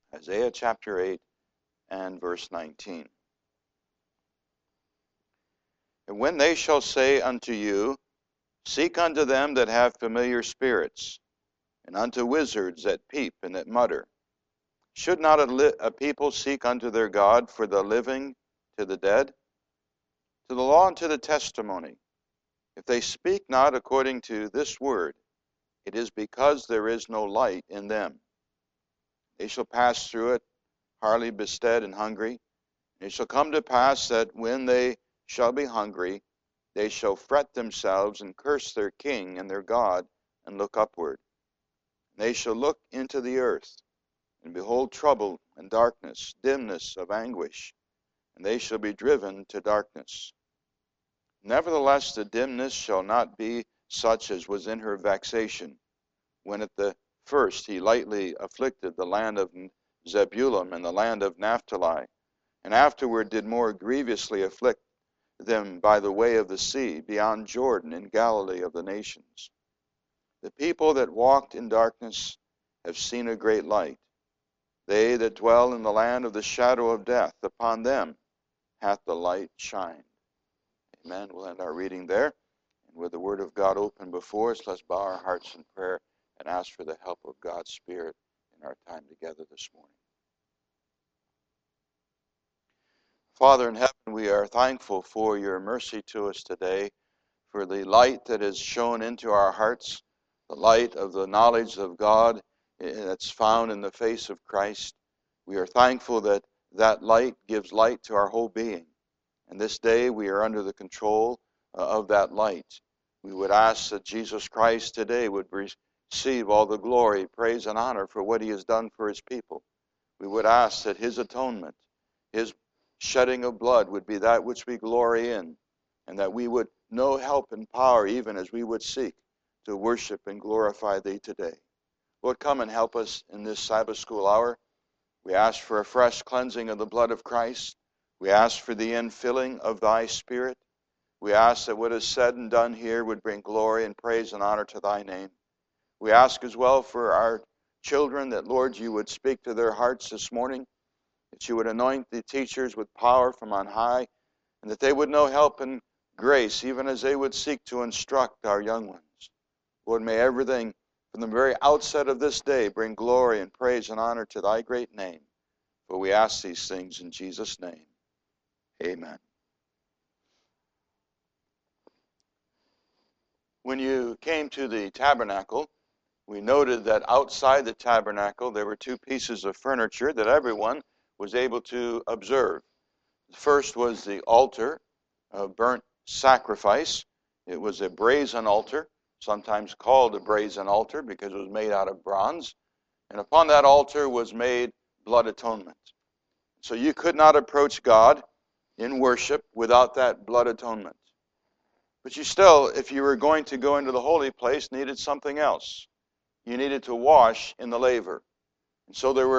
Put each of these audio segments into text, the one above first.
Isaiah chapter 8 and verse 19. And when they shall say unto you, seek unto them that have familiar spirits, and unto wizards that peep and that mutter, should not a people seek unto their God for the living to the dead? To the law and to the testimony. If they speak not according to this word, it is because there is no light in them. They shall pass through it, hardly bestead and hungry. And it shall come to pass that when they shall be hungry, they shall fret themselves and curse their king and their God, and look upward. And they shall look into the earth, and behold trouble and darkness, dimness of anguish, and they shall be driven to darkness. Nevertheless, the dimness shall not be such as was in her vexation, when at the first he lightly afflicted the land of Zebulun and the land of Naphtali, and afterward did more grievously afflict them by the way of the sea, beyond Jordan, in Galilee of the nations. The people that walked in darkness have seen a great light. They that dwell in the land of the shadow of death, upon them hath the light shined. Amen. We'll end our reading there. And with the Word of God open before us, let's bow our hearts in prayer and ask for the help of God's Spirit in our time together this morning. Father in heaven, we are thankful for your mercy to us today, for the light that is shown into our hearts, the light of the knowledge of God that's found in the face of Christ. We are thankful that that light gives light to our whole being. And this day we are under the control of that light. We would ask that Jesus Christ today would receive all the glory, praise, and honor for what he has done for his people. We would ask that his atonement, his shedding of blood would be that which we glory in, and that we would know help and power even as we would seek to worship and glorify thee today. Lord, come and help us in this Sabbath school hour. We ask for a fresh cleansing of the blood of Christ. We ask for the infilling of thy Spirit. We ask that what is said and done here would bring glory and praise and honor to thy name. We ask as well for our children that, Lord, you would speak to their hearts this morning, that you would anoint the teachers with power from on high, and that they would know help and grace even as they would seek to instruct our young ones. Lord, may everything from the very outset of this day bring glory and praise and honor to thy great name. For we ask these things in Jesus' name. Amen. When you came to the tabernacle, we noted that outside the tabernacle there were two pieces of furniture that everyone was able to observe. The first was the altar of burnt sacrifice. It was a brazen altar, sometimes called a brazen altar because it was made out of bronze. And upon that altar was made blood atonement. So you could not approach God in worship without that blood atonement. But you still, if you were going to go into the holy place, needed something else. You needed to wash in the laver. And so there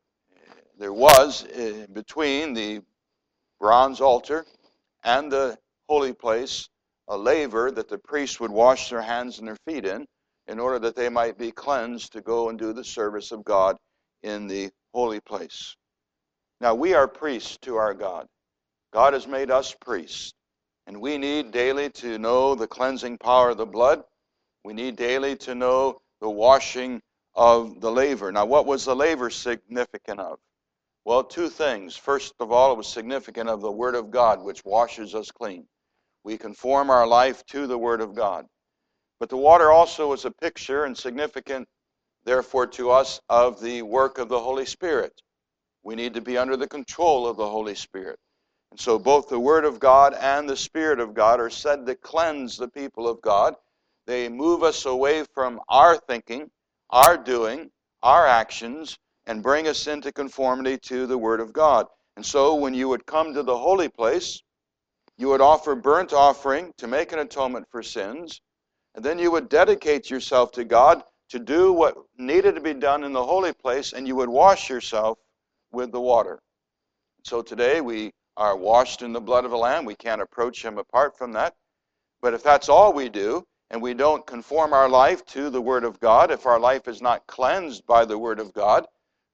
was between the bronze altar and the holy place a laver that the priests would wash their hands and their feet in order that they might be cleansed to go and do the service of God in the holy place. Now we are priests to our God. God has made us priests. And we need daily to know the cleansing power of the blood. We need daily to know the washing of the laver. Now, what was the laver significant of? Well, two things. First of all, it was significant of the Word of God, which washes us clean. We conform our life to the Word of God. But the water also was a picture and significant, therefore, to us of the work of the Holy Spirit. We need to be under the control of the Holy Spirit. And so both the Word of God and the Spirit of God are said to cleanse the people of God. They move us away from our thinking, our doing, our actions, and bring us into conformity to the Word of God. And so when you would come to the holy place, you would offer burnt offering to make an atonement for sins, and then you would dedicate yourself to God to do what needed to be done in the holy place, and you would wash yourself with the water. So today we are washed in the blood of the Lamb. We can't approach him apart from that. But if that's all we do, and we don't conform our life to the Word of God, if our life is not cleansed by the Word of God,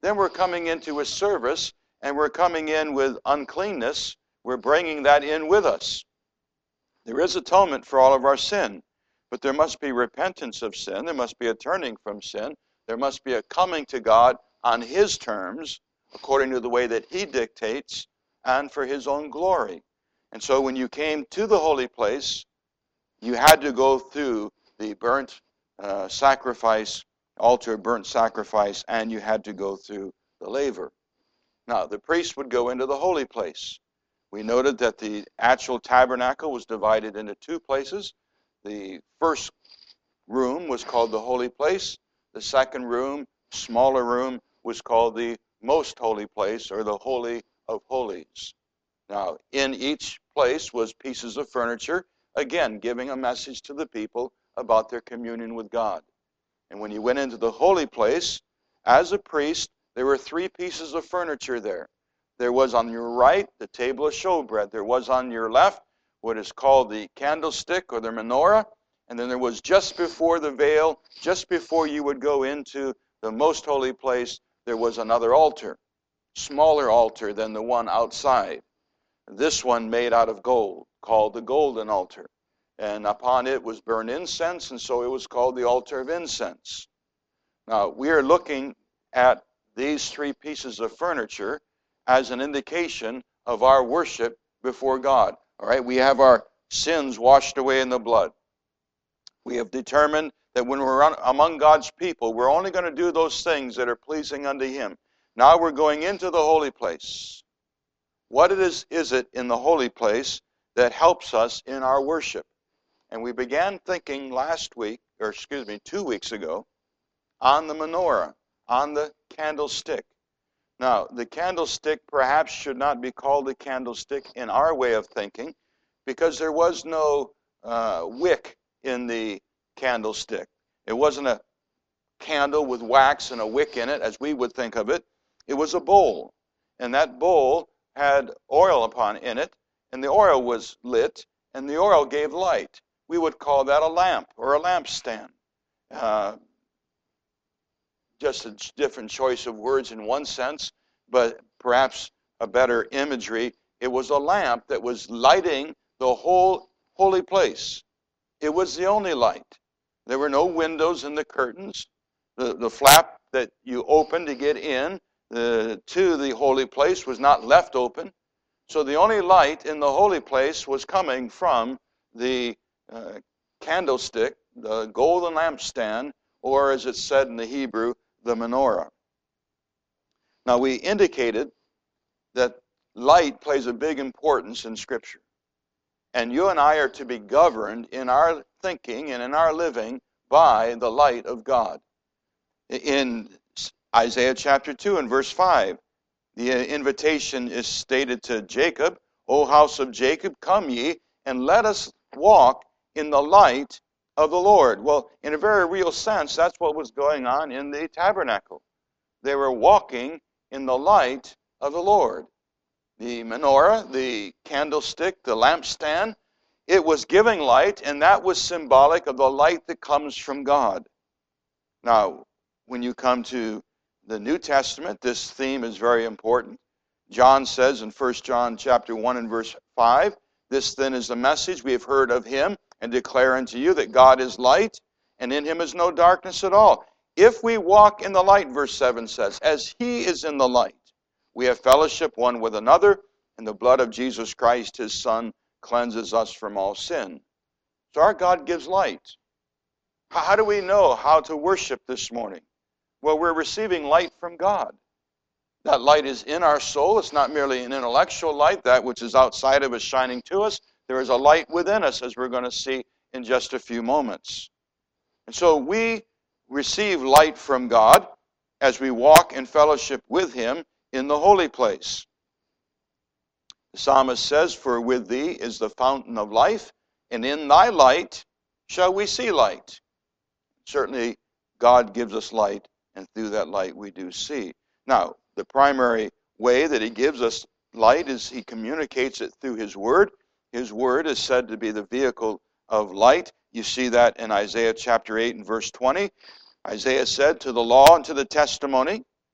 then we're coming into His service, and we're coming in with uncleanness. We're bringing that in with us. There is atonement for all of our sin, but there must be repentance of sin. There must be a turning from sin. There must be a coming to God on His terms, according to the way that He dictates, and for His own glory. And so when you came to the holy place, you had to go through the burnt sacrifice, altar burnt sacrifice, and you had to go through the laver. Now, the priest would go into the holy place. We noted that the actual tabernacle was divided into two places. The first room was called the holy place. The second room, smaller room, was called the most holy place, or the Holy of Holies. Now, in each place was pieces of furniture, again, giving a message to the people about their communion with God. And when you went into the holy place, as a priest, there were three pieces of furniture there. There was on your right the table of showbread. There was on your left what is called the candlestick or the menorah. And then there was just before the veil, just before you would go into the most holy place, there was another altar, smaller altar than the one outside. This one made out of gold, called the golden altar. And upon it was burned incense, and so it was called the altar of incense. Now, we are looking at these three pieces of furniture as an indication of our worship before God. All right, we have our sins washed away in the blood. We have determined that when we're among God's people, we're only going to do those things that are pleasing unto Him. Now we're going into the holy place. What is it in the holy place that helps us in our worship? And we began thinking 2 weeks ago, on the menorah, on the candlestick. Now, the candlestick perhaps should not be called a candlestick in our way of thinking, because there was no wick in the candlestick. It wasn't a candle with wax and a wick in it, as we would think of it. It was a bowl, and that bowl had oil in it, and the oil was lit, and the oil gave light. We would call that a lamp or a lampstand. Just a different choice of words in one sense, but perhaps a better imagery. It was a lamp that was lighting the whole holy place. It was the only light. There were no windows in the curtains. The flap that you opened to get in to the holy place was not left open. So the only light in the holy place was coming from the candlestick, the golden lampstand, or as it's said in the Hebrew, the menorah. Now, we indicated that light plays a big importance in Scripture. And you and I are to be governed in our thinking and in our living by the light of God. In Isaiah chapter 2 and verse 5, the invitation is stated to Jacob, O house of Jacob, come ye, and let us walk in the light of the Lord. Well, in a very real sense, that's what was going on in the tabernacle. They were walking in the light of the Lord. The menorah, the candlestick, the lampstand, it was giving light, and that was symbolic of the light that comes from God. Now, when you come to the New Testament, this theme is very important. John says in 1 John chapter 1 and verse 5, this then is the message we have heard of Him, and declare unto you that God is light, and in Him is no darkness at all. If we walk in the light, verse 7 says, as He is in the light, we have fellowship one with another, and the blood of Jesus Christ, His Son, cleanses us from all sin. So our God gives light. How do we know how to worship this morning? Well, we're receiving light from God. That light is in our soul. It's not merely an intellectual light, that which is outside of us shining to us. There is a light within us, as we're going to see in just a few moments. And so we receive light from God as we walk in fellowship with Him in the holy place. The psalmist says, for with Thee is the fountain of life, and in Thy light shall we see light. Certainly, God gives us light, and through that light we do see. Now, the primary way that He gives us light is He communicates it through His Word. His Word is said to be the vehicle of light. You see that in Isaiah chapter 8 and verse 20. Isaiah said, to the law and to the testimony,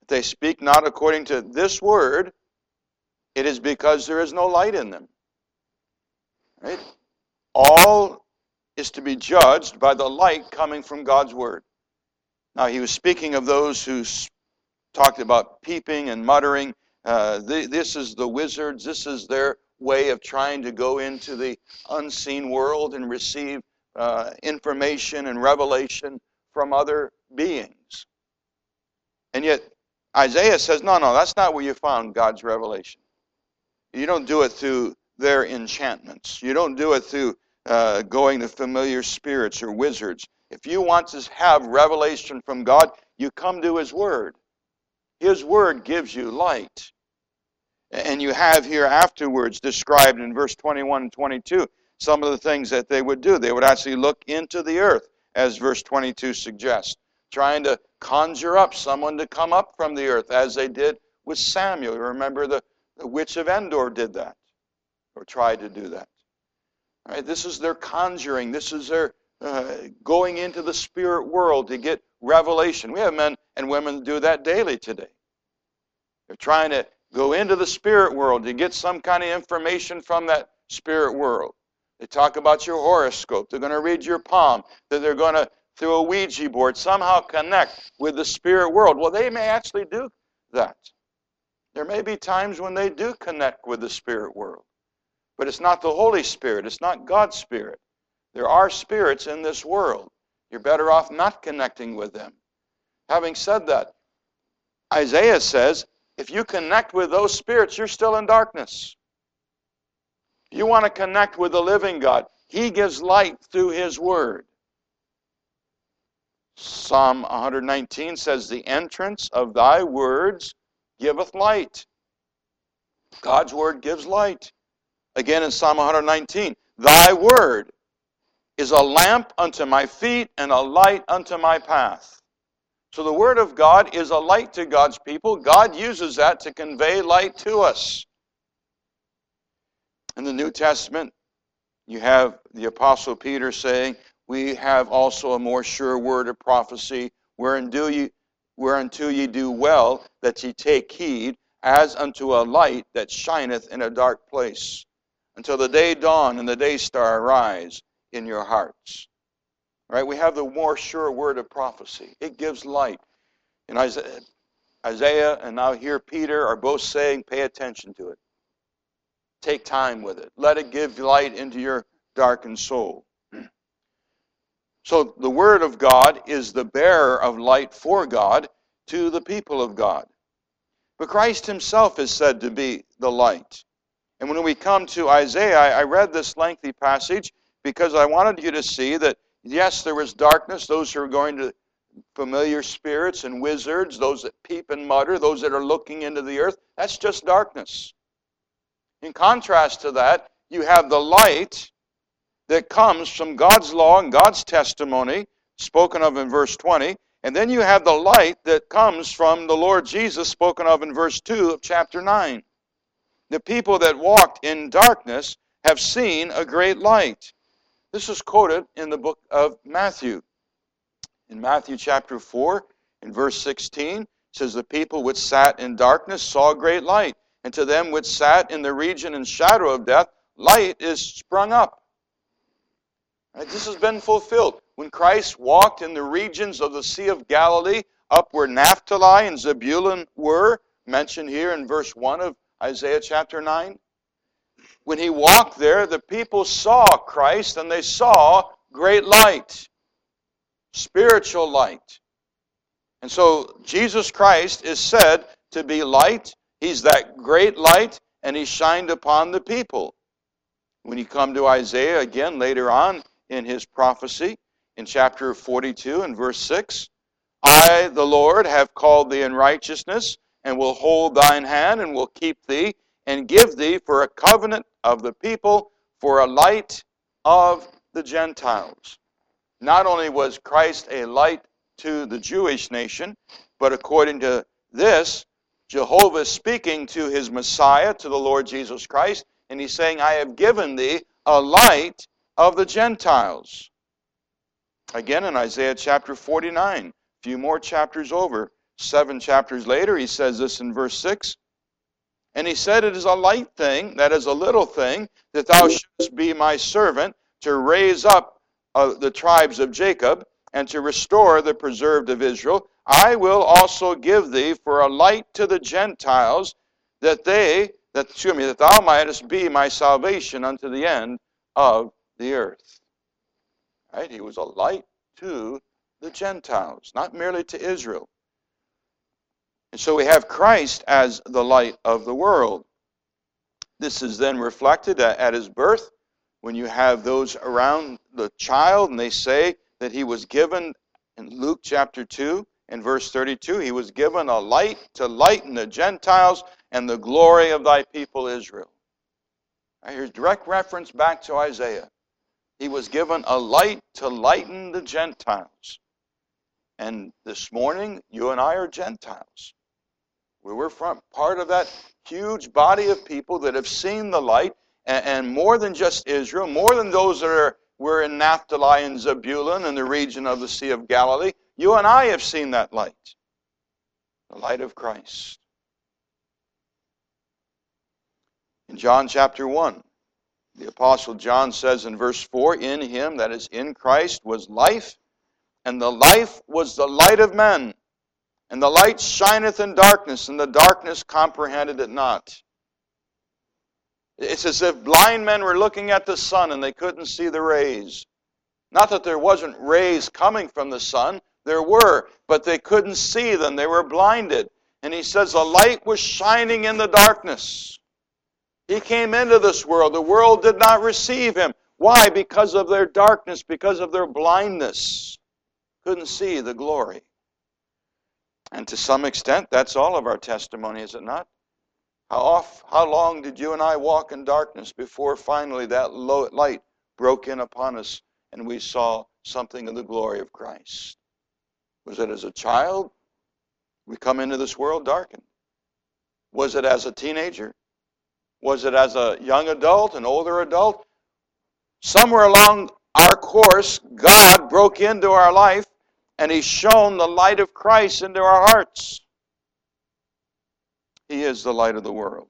If they speak not according to this word, it is because there is no light in them. Right? All is to be judged by the light coming from God's word. Now, he was speaking of those who talked about peeping and muttering. This is the wizards. This is their way of trying to go into the unseen world and receive information and revelation from other beings. And yet, Isaiah says, no, that's not where you found God's revelation. You don't do it through their enchantments. You don't do it through going to familiar spirits or wizards. If you want to have revelation from God, you come to His Word. His Word gives you light. And you have here afterwards described in verse 21 and 22 some of the things that they would do. They would actually look into the earth, as verse 22 suggests, trying to conjure up someone to come up from the earth, as they did with Samuel. Remember the witch of Endor did that, or tried to do that. All right, this is their conjuring. This is their going into the spirit world to get revelation. We have men and women do that daily today. They're trying to go into the spirit world to get some kind of information from that spirit world. They talk about your horoscope. They're going to read your palm. That they're going to, through a Ouija board, somehow connect with the spirit world. Well, they may actually do that. There may be times when they do connect with the spirit world. But it's not the Holy Spirit. It's not God's Spirit. There are spirits in this world. You're better off not connecting with them. Having said that, Isaiah says, if you connect with those spirits, you're still in darkness. You want to connect with the living God. He gives light through His Word. Psalm 119 says, the entrance of thy words giveth light. God's Word gives light. Again in Psalm 119, thy Word is a lamp unto my feet and a light unto my path. So the Word of God is a light to God's people. God uses that to convey light to us. In the New Testament, you have the Apostle Peter saying, we have also a more sure word of prophecy, whereunto ye do well that ye take heed, as unto a light that shineth in a dark place, until the day dawn and the day star arise in your hearts. Right? We have the more sure word of prophecy. It gives light. And Isaiah and now here Peter are both saying, pay attention to it. Take time with it. Let it give light into your darkened soul. So the Word of God is the bearer of light for God to the people of God. But Christ Himself is said to be the light. And when we come to Isaiah, I read this lengthy passage because I wanted you to see that, yes, there was darkness, those who are going to familiar spirits and wizards, those that peep and mutter, those that are looking into the earth. That's just darkness. In contrast to that, you have the light that comes from God's law and God's testimony, spoken of in verse 20, and then you have the light that comes from the Lord Jesus, spoken of in verse 2 of chapter 9. The people that walked in darkness have seen a great light. This is quoted in the book of Matthew. In Matthew chapter 4, in verse 16, it says, the people which sat in darkness saw a great light, and to them which sat in the region and shadow of death, light is sprung up. Right? This has been fulfilled. When Christ walked in the regions of the Sea of Galilee, up where Naphtali and Zebulun were, mentioned here in verse 1 of Isaiah chapter 9, when He walked there, the people saw Christ and they saw great light, spiritual light. And so Jesus Christ is said to be light. He's that great light, and He shined upon the people. When you come to Isaiah again later on in his prophecy, in chapter 42 and verse 6, I, the Lord, have called thee in righteousness, and will hold thine hand, and will keep thee, and give thee for a covenant of the people, for a light of the Gentiles. Not only was Christ a light to the Jewish nation, but according to this, Jehovah is speaking to His Messiah, to the Lord Jesus Christ, and He's saying, I have given thee a light of the Gentiles. Again in Isaiah chapter 49, a few more chapters over, 7 chapters later, he says this in verse 6. And he said, it is a light thing, that is a little thing, that thou shouldest be my servant to raise up the tribes of Jacob and to restore the preserved of Israel. I will also give thee for a light to the Gentiles, that thou mightest be my salvation unto the end of the earth. Right? He was a light to the Gentiles, not merely to Israel. And so we have Christ as the light of the world. This is then reflected at his birth, when you have those around the child, and they say that he was given, in Luke chapter 2, in verse 32, he was given a light to lighten the Gentiles and the glory of thy people Israel. Right, here's direct reference back to Isaiah. He was given a light to lighten the Gentiles. And this morning, you and I are Gentiles. We're part of that huge body of people that have seen the light, and more than just Israel, more than those that were in Naphtali and Zebulun and the region of the Sea of Galilee, you and I have seen that light, the light of Christ. In John chapter 1, the Apostle John says in verse 4, in him, that is in Christ, was life, and the life was the light of men. And the light shineth in darkness, and the darkness comprehended it not. It's as if blind men were looking at the sun and they couldn't see the rays. Not that there wasn't rays coming from the sun, there were, but they couldn't see them, they were blinded. And he says the light was shining in the darkness. He came into this world, the world did not receive him. Why? Because of their darkness, because of their blindness. Couldn't see the glory. And to some extent, that's all of our testimony, is it not? How long did you and I walk in darkness before finally that light broke in upon us and we saw something of the glory of Christ? Was it as a child? We come into this world darkened. Was it as a teenager? Was it as a young adult, an older adult? Somewhere along our course, God broke into our life, and He shone the light of Christ into our hearts. He is the light of the world.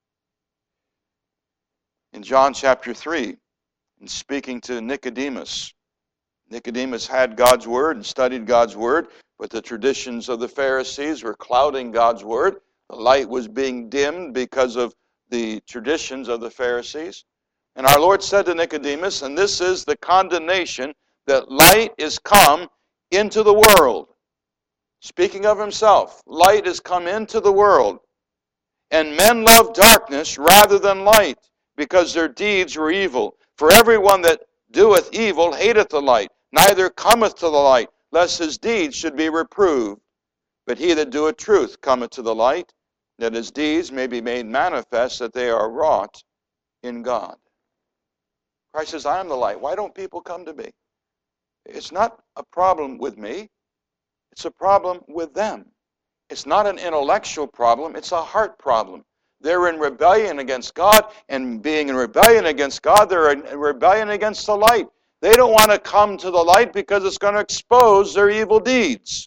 In John chapter 3, in speaking to Nicodemus, Nicodemus had God's Word and studied God's Word, but the traditions of the Pharisees were clouding God's Word. The light was being dimmed because of the traditions of the Pharisees. And our Lord said to Nicodemus, and this is the condemnation, that light is come into the world. Speaking of Himself, light is come into the world. And men love darkness rather than light, because their deeds were evil. For everyone that doeth evil hateth the light, neither cometh to the light, lest his deeds should be reproved. But he that doeth truth cometh to the light, that his deeds may be made manifest, that they are wrought in God. Christ says, I am the light. Why don't people come to me? It's not a problem with me. It's a problem with them. It's not an intellectual problem. It's a heart problem. They're in rebellion against God, and being in rebellion against God, they're in rebellion against the light. They don't want to come to the light because it's going to expose their evil deeds.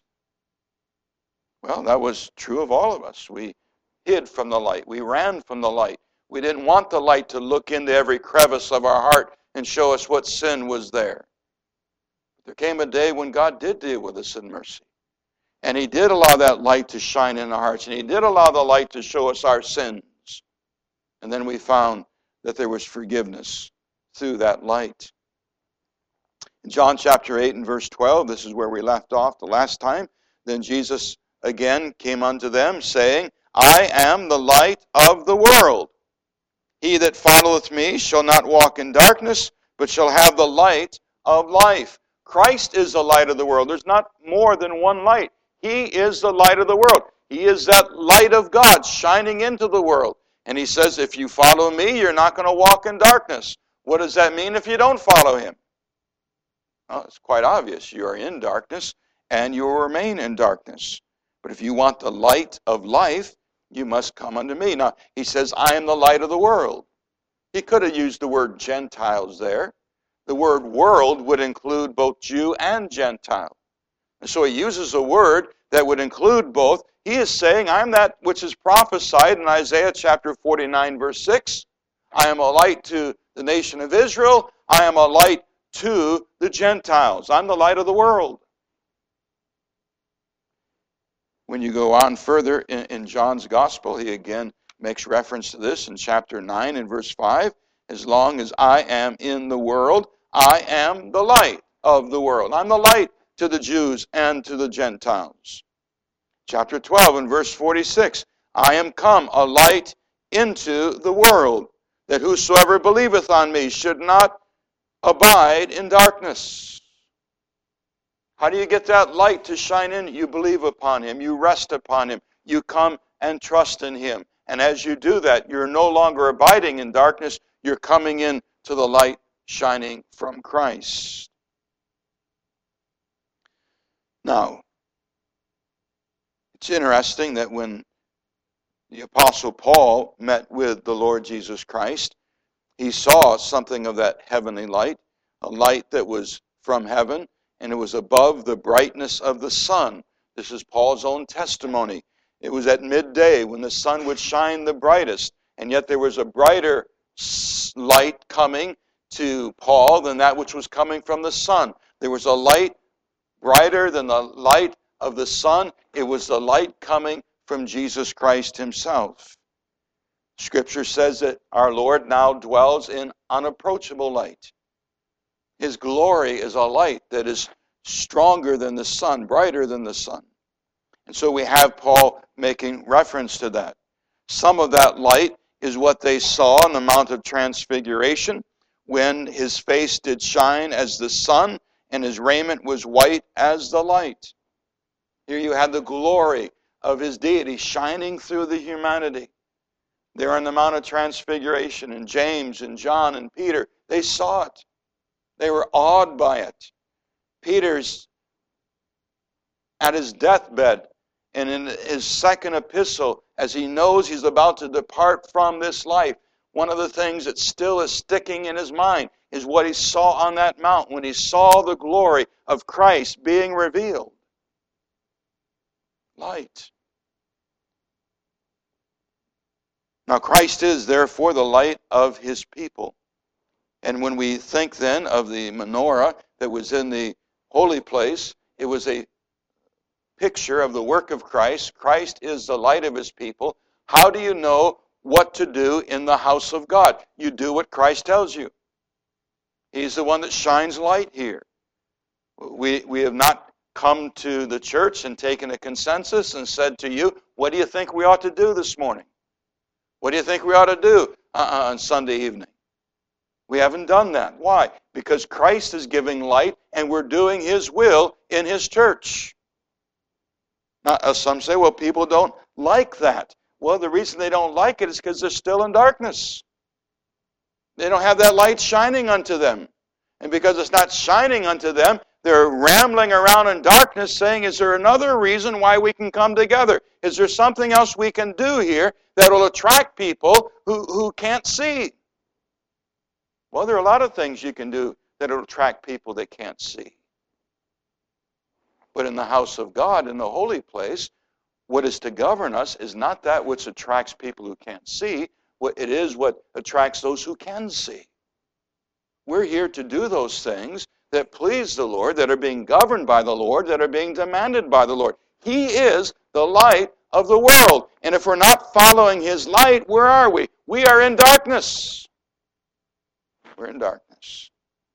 Well, that was true of all of us. We hid from the light. We ran from the light. We didn't want the light to look into every crevice of our heart and show us what sin was there. There came a day when God did deal with us in mercy. And He did allow that light to shine in our hearts. And He did allow the light to show us our sins. And then we found that there was forgiveness through that light. In John chapter 8 and verse 12, this is where we left off the last time. Then Jesus again came unto them, saying, I am the light of the world. He that followeth me shall not walk in darkness, but shall have the light of life. Christ is the light of the world. There's not more than one light. He is the light of the world. He is that light of God shining into the world. And He says, if you follow me, you're not going to walk in darkness. What does that mean if you don't follow Him? Well, it's quite obvious. You are in darkness, and you will remain in darkness. But if you want the light of life, you must come unto me. Now, He says, I am the light of the world. He could have used the word Gentiles there. The word world would include both Jew and Gentile. And so He uses a word that would include both. He is saying, I'm that which is prophesied in Isaiah chapter 49, verse 6. I am a light to the nation of Israel. I am a light to the Gentiles. I'm the light of the world. When you go on further in John's gospel, he again makes reference to this in chapter 9 and verse 5. As long as I am in the world, I am the light of the world. I'm the light to the Jews and to the Gentiles. Chapter 12 and verse 46. I am come a light into the world, that whosoever believeth on me should not abide in darkness. How do you get that light to shine in? You believe upon him. You rest upon him. You come and trust in him. And as you do that, you're no longer abiding in darkness. You're coming in to the light shining from Christ. Now, it's interesting that when the Apostle Paul met with the Lord Jesus Christ, he saw something of that heavenly light, a light that was from heaven, and it was above the brightness of the sun. This is Paul's own testimony. It was at midday when the sun would shine the brightest, and yet there was a brighter light coming to Paul than that which was coming from the sun. There was a light brighter than the light of the sun. It was the light coming from Jesus Christ himself. Scripture says that our Lord now dwells in unapproachable light. His glory is a light that is stronger than the sun, brighter than the sun. And so we have Paul making reference to that. Some of that light is what they saw on the Mount of Transfiguration, when his face did shine as the sun, and his raiment was white as the light. Here you have the glory of his deity shining through the humanity. There on the Mount of Transfiguration, and James and John and Peter, they saw it. They were awed by it. Peter's at his deathbed, and in his second epistle, as he knows he's about to depart from this life, one of the things that still is sticking in his mind is what he saw on that mount when he saw the glory of Christ being revealed. Light. Now Christ is therefore the light of his people. And when we think then of the menorah that was in the holy place, it was a picture of the work of Christ. Christ is the light of his people. How do you know what to do in the house of God? You do what Christ tells you. He's the one that shines light here. We have not come to the church and taken a consensus and said to you, what do you think we ought to do this morning? What do you think we ought to do on Sunday evening? We haven't done that. Why? Because Christ is giving light and we're doing his will in his church. Now, some say, well, people don't like that. Well, the reason they don't like it is because they're still in darkness. They don't have that light shining unto them. And because it's not shining unto them, they're rambling around in darkness saying, is there another reason why we can come together? Is there something else we can do here that will attract people who can't see? Well, there are a lot of things you can do that will attract people that can't see. But in the house of God, in the holy place, what is to govern us is not that which attracts people who can't see. It is what attracts those who can see. We're here to do those things that please the Lord, that are being governed by the Lord, that are being demanded by the Lord. He is the light of the world. And if we're not following his light, where are we? We are in darkness. We're in darkness.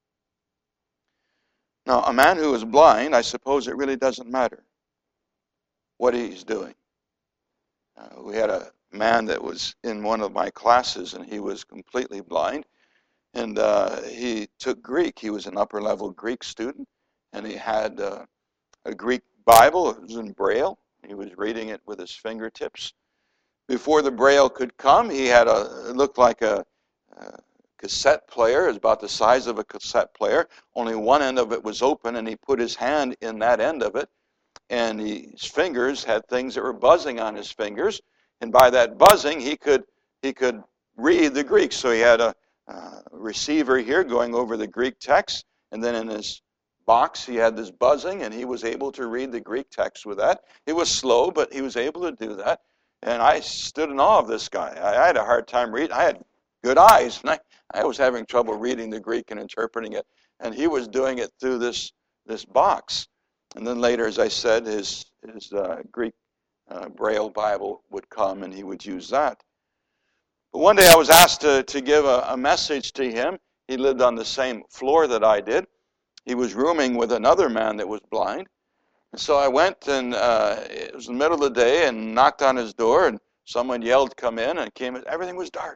Now, a man who is blind, I suppose it really doesn't matter what he's doing. We had a man that was in one of my classes, and he was completely blind. And he took Greek. He was an upper-level Greek student, and he had a Greek Bible. It was in Braille. He was reading it with his fingertips. Before the Braille could come, he had it looked like a cassette player. It was about the size of a cassette player. Only one end of it was open, and he put his hand in that end of it, and his fingers had things that were buzzing on his fingers, and by that buzzing, he could read the Greek. So he had a receiver here going over the Greek text, and then in his box, he had this buzzing, and he was able to read the Greek text with that. It was slow, but he was able to do that. And I stood in awe of this guy. I had a hard time reading. I had good eyes, and I was having trouble reading the Greek and interpreting it. And he was doing it through this box. And then later, as I said, his Greek Braille Bible would come, and he would use that. But one day I was asked to give a message to him. He lived on the same floor that I did. He was rooming with another man that was blind. And so I went, and it was the middle of the day, and knocked on his door, and someone yelled, "Come in," and came in. Everything was dark.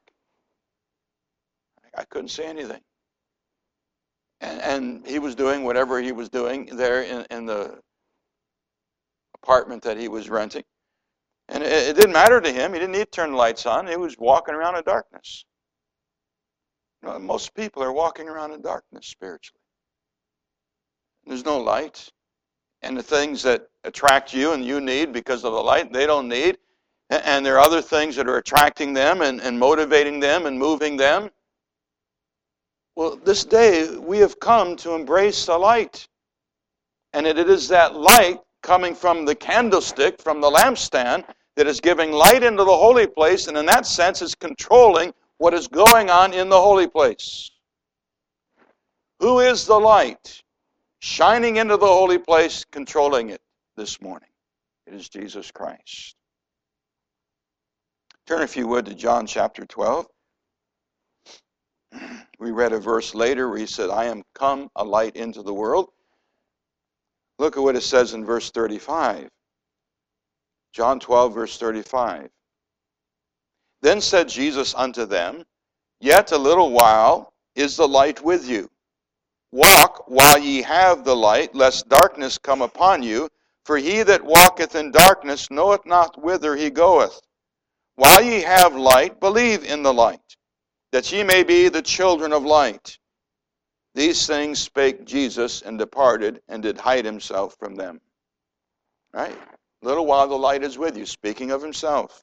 I couldn't see anything. And he was doing whatever he was doing there in the apartment that he was renting. And it didn't matter to him. He didn't need to turn the lights on. He was walking around in darkness. You know, most people are walking around in darkness spiritually. There's no light. And the things that attract you and you need because of the light, they don't need. And there are other things that are attracting them and motivating them and moving them. Well, this day we have come to embrace the light. And it is that light coming from the candlestick, from the lampstand, that is giving light into the holy place, and in that sense is controlling what is going on in the holy place. Who is the light shining into the holy place, controlling it this morning? It is Jesus Christ. Turn, if you would, to John chapter 12. We read a verse later where he said, "I am come a light into the world." Look at what it says in verse 35. John 12, verse 35. Then said Jesus unto them, Yet a little while is the light with you. Walk while ye have the light, lest darkness come upon you. For he that walketh in darkness knoweth not whither he goeth. While ye have light, believe in the light, that ye may be the children of light. These things spake Jesus, and departed, and did hide himself from them. Right? A little while the light is with you, speaking of himself.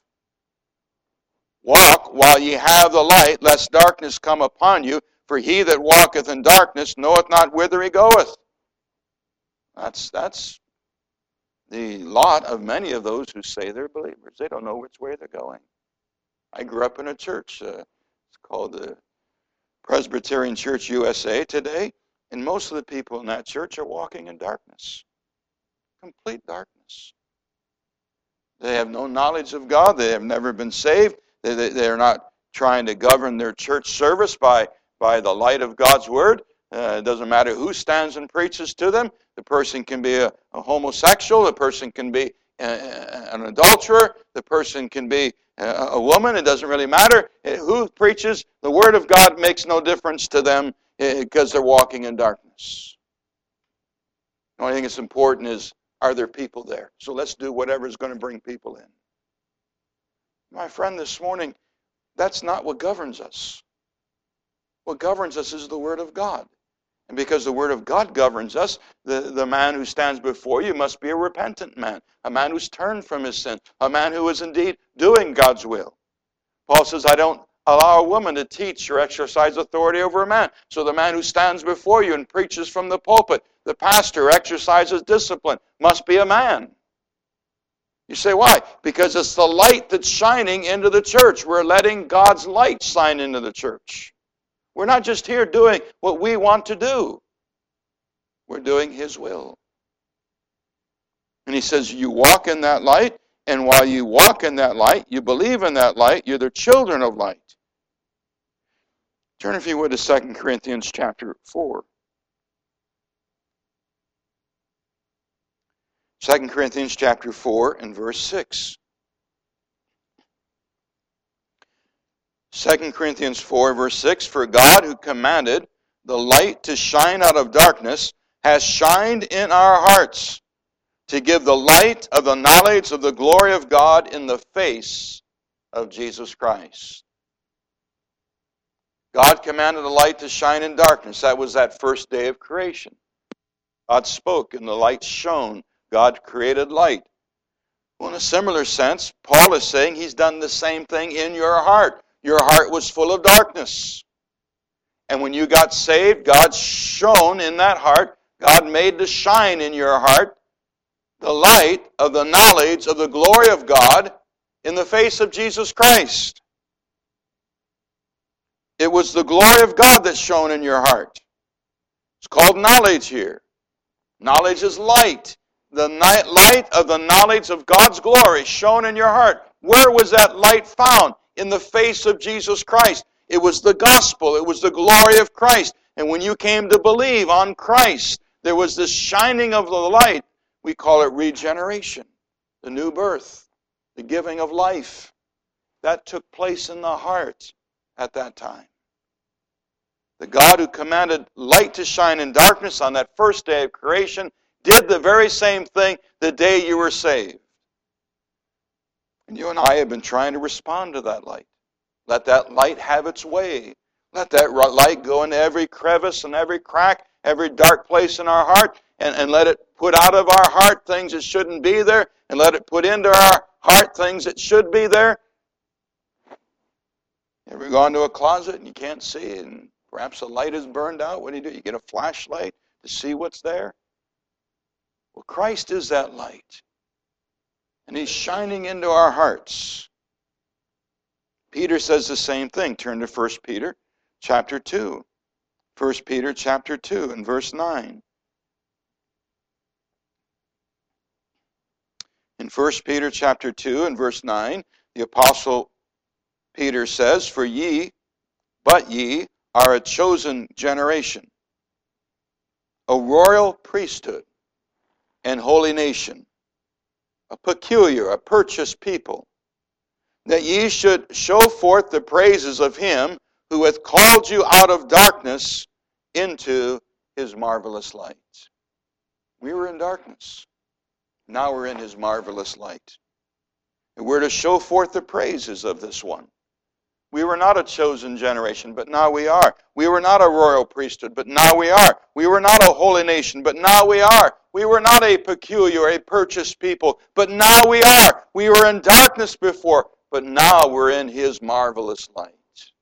Walk while ye have the light, lest darkness come upon you, for he that walketh in darkness knoweth not whither he goeth. That's the lot of many of those who say they're believers. They don't know which way they're going. I grew up in a church, it's called the Presbyterian Church USA today, and most of the people in that church are walking in darkness. Complete darkness. They have no knowledge of God. They have never been saved. They're not trying to govern their church service by the light of God's Word. It doesn't matter who stands and preaches to them. The person can be a homosexual. The person can be an adulterer. The person can be a woman. It doesn't really matter. Who preaches the Word of God makes no difference to them because they're walking in darkness. The only thing that's important is, are there people there? So let's do whatever is going to bring people in. My friend, this morning, that's not what governs us. What governs us is the Word of God. And because the Word of God governs us, the man who stands before you must be a repentant man, a man who's turned from his sin, a man who is indeed doing God's will. Paul says, I don't allow a woman to teach or exercise authority over a man. So the man who stands before you and preaches from the pulpit, the pastor exercises discipline, must be a man. You say, why? Because it's the light that's shining into the church. We're letting God's light shine into the church. We're not just here doing what we want to do. We're doing His will. And He says, you walk in that light, and while you walk in that light, you believe in that light, you're the children of light. Turn, if you would, to 2 Corinthians chapter 4. 2 Corinthians chapter 4 and verse 6. 2 Corinthians 4 verse 6, For God who commanded the light to shine out of darkness has shined in our hearts to give the light of the knowledge of the glory of God in the face of Jesus Christ. God commanded the light to shine in darkness. That was that first day of creation. God spoke and the light shone. God created light. Well, in a similar sense, Paul is saying He's done the same thing in your heart. Your heart was full of darkness. And when you got saved, God shone in that heart God made to shine in your heart the light of the knowledge of the glory of God in the face of Jesus Christ. It was the glory of God that shone in your heart. It's called knowledge here. Knowledge is light. The light of the knowledge of God's glory shone in your heart. Where was that light found? In the face of Jesus Christ. It was the gospel. It was the glory of Christ. And when you came to believe on Christ, there was this shining of the light. We call it regeneration, the new birth, the giving of life. That took place in the heart at that time. The God who commanded light to shine in darkness on that first day of creation did the very same thing the day you were saved. And you and I have been trying to respond to that light. Let that light have its way. Let that light go into every crevice and every crack, every dark place in our heart, and let it put out of our heart things that shouldn't be there, and let it put into our heart things that should be there. Ever gone to a closet and you can't see it, and perhaps a light is burned out? What do? You get a flashlight to see what's there? Well, Christ is that light. And He's shining into our hearts. Peter says the same thing. Turn to 1 Peter chapter 2. 1 Peter chapter 2 and verse 9. In 1 Peter chapter 2 and verse 9, the Apostle Peter says, but ye are a chosen generation, a royal priesthood, and holy nation, a peculiar, a purchased people, that ye should show forth the praises of Him who hath called you out of darkness into His marvelous light. We were in darkness. Now we're in His marvelous light. And we're to show forth the praises of this one. We were not a chosen generation, but now we are. We were not a royal priesthood, but now we are. We were not a holy nation, but now we are. We were not a peculiar, a purchased people, but now we are. We were in darkness before, but now we're in His marvelous light.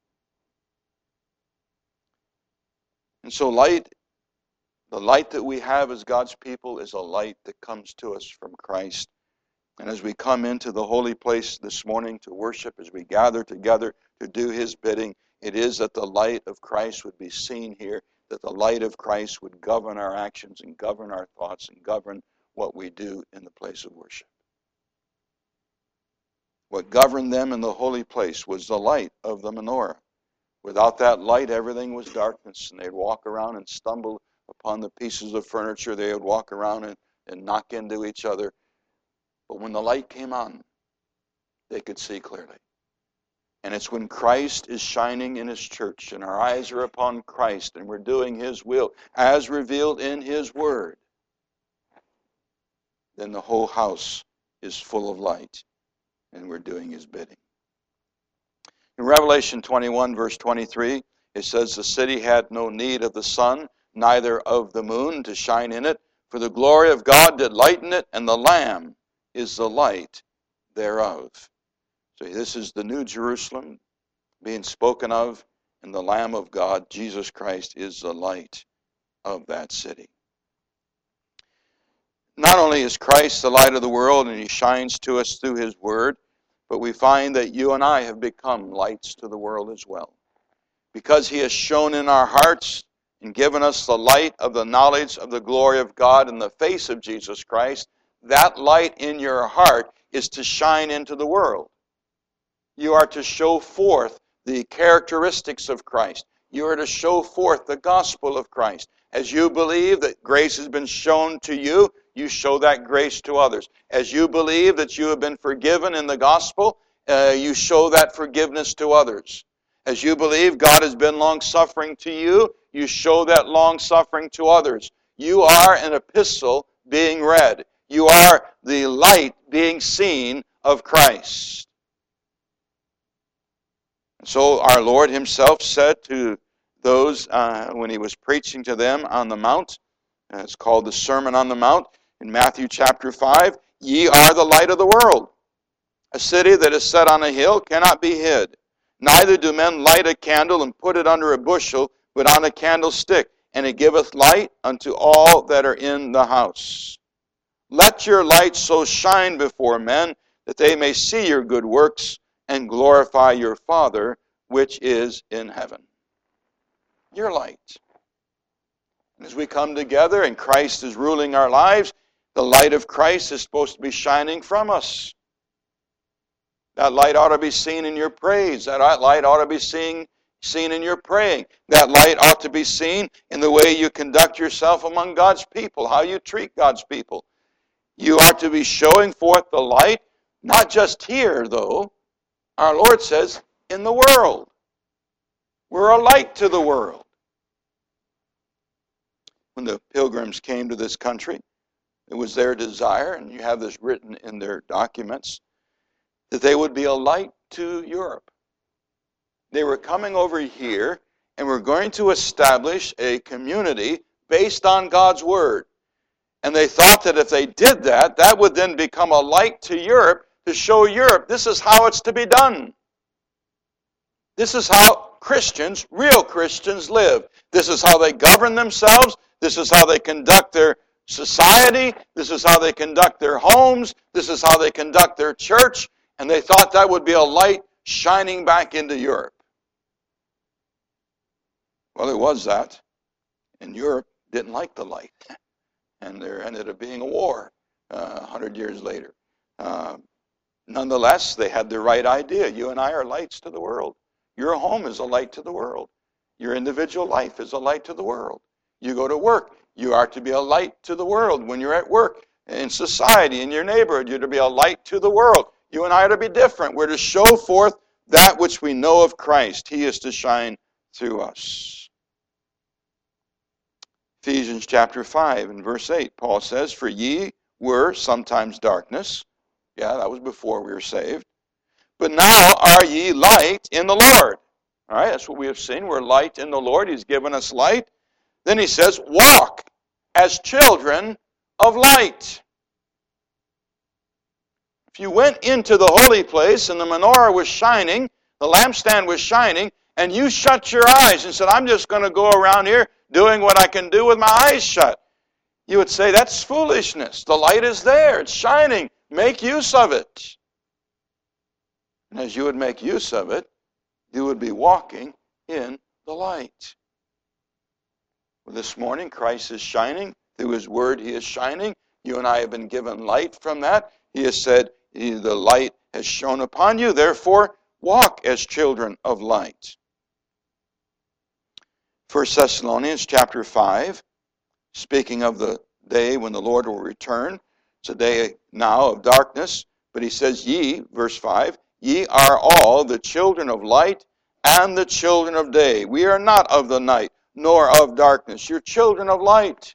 And so the light that we have as God's people is a light that comes to us from Christ. And as we come into the holy place this morning to worship, as we gather together to do His bidding, it is that the light of Christ would be seen here, that the light of Christ would govern our actions and govern our thoughts and govern what we do in the place of worship. What governed them in the holy place was the light of the menorah. Without that light, everything was darkness, and they'd walk around and stumble upon the pieces of furniture. They would walk around and knock into each other. But when the light came on, they could see clearly. And it's when Christ is shining in His church and our eyes are upon Christ and we're doing His will as revealed in His Word, then the whole house is full of light and we're doing His bidding. In Revelation 21, verse 23, it says, the city had no need of the sun, neither of the moon to shine in it, for the glory of God did lighten it, and the Lamb is the light thereof. So this is the New Jerusalem being spoken of, and the Lamb of God, Jesus Christ, is the light of that city. Not only is Christ the light of the world, and He shines to us through His Word, but we find that you and I have become lights to the world as well. Because He has shone in our hearts and given us the light of the knowledge of the glory of God in the face of Jesus Christ, that light in your heart is to shine into the world. You are to show forth the characteristics of Christ. You are to show forth the gospel of Christ. As you believe that grace has been shown to you, you show that grace to others. As you believe that you have been forgiven in the gospel, you show that forgiveness to others. As you believe God has been long-suffering to you, you show that long-suffering to others. You are an epistle being read. You are the light being seen of Christ. And so our Lord Himself said to those when He was preaching to them on the Mount, it's called the Sermon on the Mount, in Matthew chapter 5, ye are the light of the world. A city that is set on a hill cannot be hid. Neither do men light a candle and put it under a bushel, but on a candlestick, and it giveth light unto all that are in the house. Let your light so shine before men, that they may see your good works, and glorify your Father which is in heaven. Your light. And as we come together and Christ is ruling our lives, the light of Christ is supposed to be shining from us. That light ought to be seen in your praise. That light ought to be seen in your praying. That light ought to be seen in the way you conduct yourself among God's people, how you treat God's people. You are to be showing forth the light, not just here, though. Our Lord says, in the world. We're a light to the world. When the pilgrims came to this country, it was their desire, and you have this written in their documents, that they would be a light to Europe. They were coming over here and were going to establish a community based on God's Word. And they thought that if they did that, that would then become a light to Europe to show Europe this is how it's to be done. This is how Christians, real Christians, live. This is how they govern themselves. This is how they conduct their society. This is how they conduct their homes. This is how they conduct their church. And they thought that would be a light shining back into Europe. Well, it was that. And Europe didn't like the light. And there ended up being a war 100 years later. Nonetheless, they had the right idea. You and I are lights to the world. Your home is a light to the world. Your individual life is a light to the world. You go to work. You are to be a light to the world when you're at work. In society, in your neighborhood, you're to be a light to the world. You and I are to be different. We're to show forth that which we know of Christ. He is to shine through us. Ephesians chapter 5 and verse 8, Paul says, "For ye were sometimes darkness." Yeah, that was before we were saved. "But now are ye light in the Lord." All right, that's what we have seen. We're light in the Lord. He's given us light. Then he says, "Walk as children of light." If you went into the holy place and the menorah was shining, the lampstand was shining, and you shut your eyes and said, "I'm just going to go around here doing what I can do with my eyes shut," you would say, that's foolishness. The light is there. It's shining. Make use of it. And as you would make use of it, you would be walking in the light. Well, this morning, Christ is shining. Through His Word, He is shining. You and I have been given light from that. He has said, the light has shone upon you. Therefore, walk as children of light. 1 Thessalonians chapter 5, speaking of the day when the Lord will return. It's a day now of darkness. But he says, ye, verse 5, ye are all the children of light and the children of day. We are not of the night, nor of darkness. You're children of light.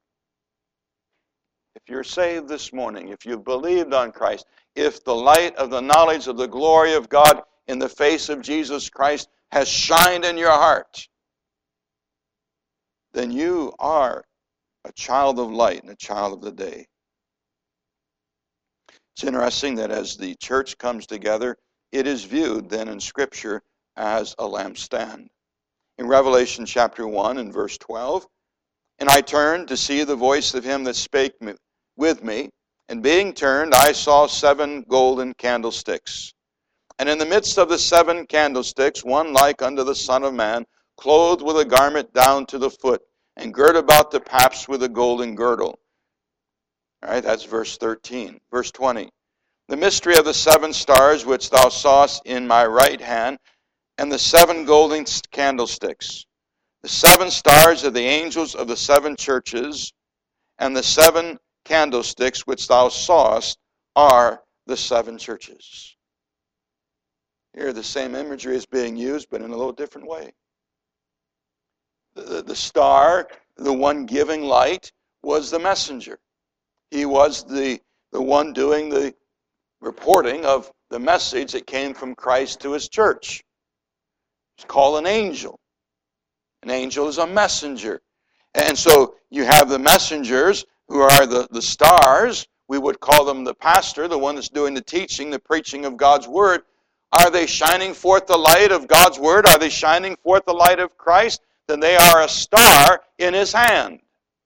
If you're saved this morning, if you've believed on Christ, if the light of the knowledge of the glory of God in the face of Jesus Christ has shined in your heart, then you are a child of light and a child of the day. It's interesting that as the church comes together, it is viewed then in Scripture as a lampstand. In Revelation chapter 1 and verse 12, "And I turned to see the voice of him that spake with me, and being turned, I saw 7 golden candlesticks. And in the midst of the 7 candlesticks, one like unto the Son of Man, clothed with a garment down to the foot, and girt about the paps with a golden girdle." All right, that's verse 13. Verse 20. "The mystery of the 7 stars which thou sawest in my right hand, and the 7 golden candlesticks. The 7 stars are the angels of the 7 churches, and the 7 candlesticks which thou sawest are the 7 churches." Here the same imagery is being used, but in a little different way. The star, the one giving light, was the messenger. He was the one doing the reporting of the message that came from Christ to His church. It's called an angel. An angel is a messenger. And so you have the messengers who are the stars. We would call them the pastor, the one that's doing the teaching, the preaching of God's Word. Are they shining forth the light of God's Word? Are they shining forth the light of Christ? then they are a star in his hand.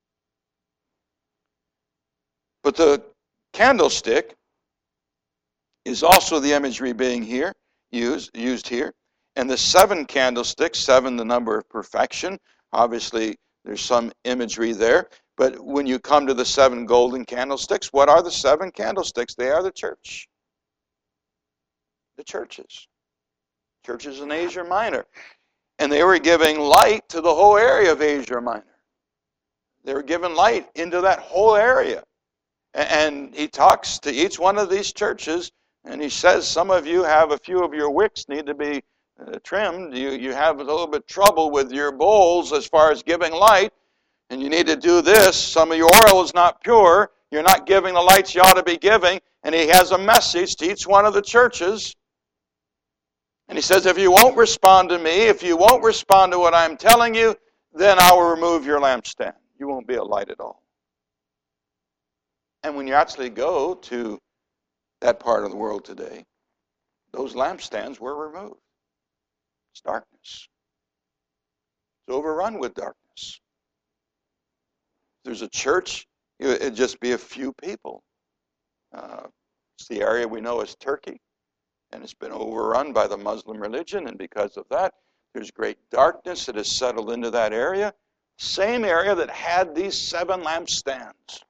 But the candlestick is also the imagery being used here. And the 7 candlesticks, 7 the number of perfection, obviously there's some imagery there. But when you come to the 7 golden candlesticks, what are the 7 candlesticks? They are the church. The churches. Churches in Asia Minor. And they were giving light to the whole area of Asia Minor. They were giving light into that whole area. And he talks to each one of these churches, and he says, some of you have a few of your wicks need to be trimmed. You have a little bit trouble with your bowls as far as giving light, and you need to do this. Some of your oil is not pure. You're not giving the lights you ought to be giving. And he has a message to each one of the churches. And he says, if you won't respond to me, if you won't respond to what I'm telling you, then I will remove your lampstand. You won't be a light at all. And when you actually go to that part of the world today, those lampstands were removed. It's darkness. It's overrun with darkness. If there's a church, it'd just be a few people. It's the area we know as Turkey, and it's been overrun by the Muslim religion, and because of that, there's great darkness that has settled into that area. Same area that had these 7 lampstands.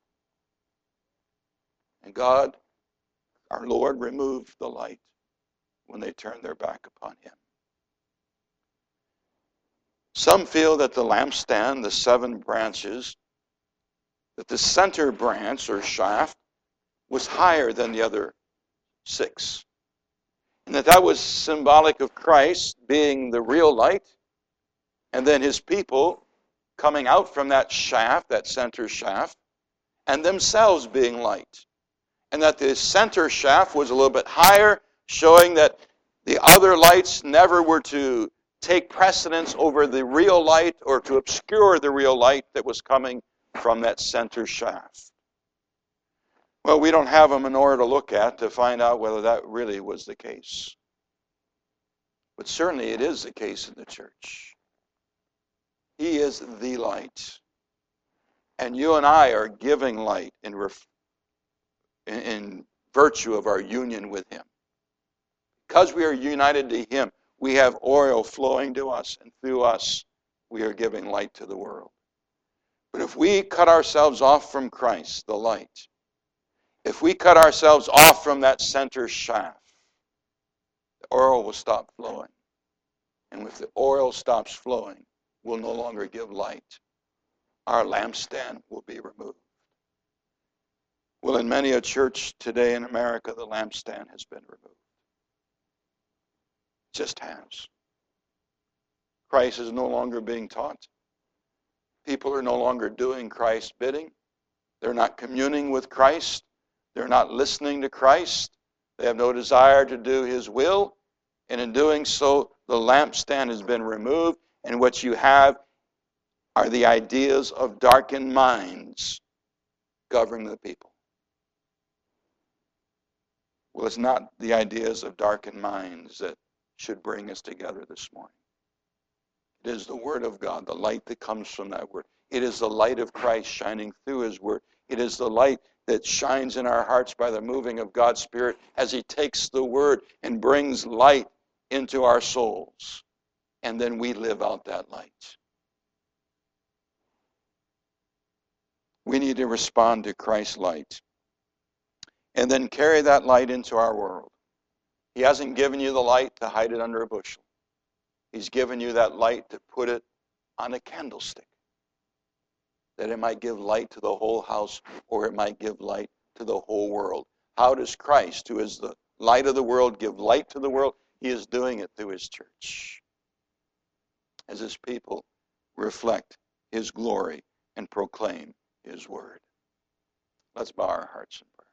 And God, our Lord, removed the light when they turned their back upon him. Some feel that the lampstand, the 7 branches, that the center branch or shaft was higher than the other 6. And that was symbolic of Christ being the real light, and then his people coming out from that shaft, that center shaft, and themselves being light. And that the center shaft was a little bit higher, showing that the other lights never were to take precedence over the real light or to obscure the real light that was coming from that center shaft. Well, we don't have a menorah to look at to find out whether that really was the case. But certainly it is the case in the church. He is the light. And you and I are giving light in virtue of our union with him. Because we are united to him, we have oil flowing to us, and through us, we are giving light to the world. But if we cut ourselves off from Christ, the light, if we cut ourselves off from that center shaft, the oil will stop flowing. And if the oil stops flowing, we'll no longer give light. Our lampstand will be removed. Well, in many a church today in America, the lampstand has been removed. It just has. Christ is no longer being taught. People are no longer doing Christ's bidding. They're not communing with Christ. They're not listening to Christ. They have no desire to do his will. And in doing so, the lampstand has been removed. And what you have are the ideas of darkened minds governing the people. Well, it's not the ideas of darkened minds that should bring us together this morning. It is the Word of God, the light that comes from that Word. It is the light of Christ shining through his Word. It is the light that shines in our hearts by the moving of God's Spirit as he takes the Word and brings light into our souls. And then we live out that light. We need to respond to Christ's light and then carry that light into our world. He hasn't given you the light to hide it under a bushel. He's given you that light to put it on a candlestick, that it might give light to the whole house, or it might give light to the whole world. How does Christ, who is the light of the world, give light to the world? He is doing it through his church, as his people reflect his glory and proclaim his word. Let's bow our hearts in prayer.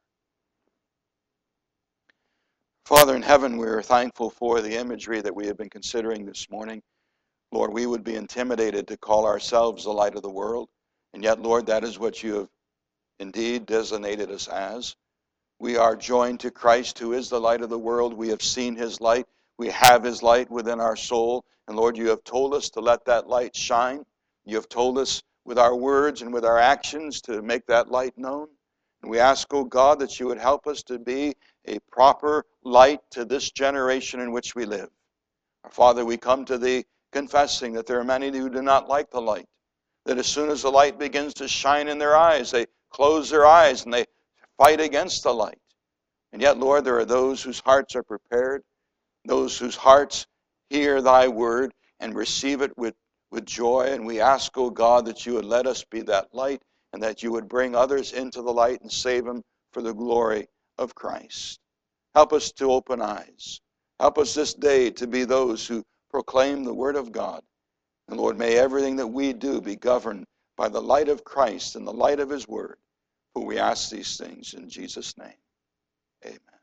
Father in heaven, we are thankful for the imagery that we have been considering this morning. Lord, we would be intimidated to call ourselves the light of the world, and yet, Lord, that is what you have indeed designated us as. We are joined to Christ, who is the light of the world. We have seen his light. We have His light within our soul. And Lord, you have told us to let that light shine. You have told us with our words and with our actions to make that light known. And we ask, oh God, that you would help us to be a proper light to this generation in which we live. Our Father, we come to Thee confessing that there are many who do not like the light. That as soon as the light begins to shine in their eyes, they close their eyes and they fight against the light. And yet, Lord, there are those whose hearts are prepared, those whose hearts hear Thy word and receive it with joy. And we ask, oh God, that you would let us be that light and that you would bring others into the light and save them for the glory of Christ. Help us to open eyes. Help us this day to be those who proclaim the word of God. And Lord, may everything that we do be governed by the light of Christ and the light of His word. For we ask these things in Jesus' name. Amen.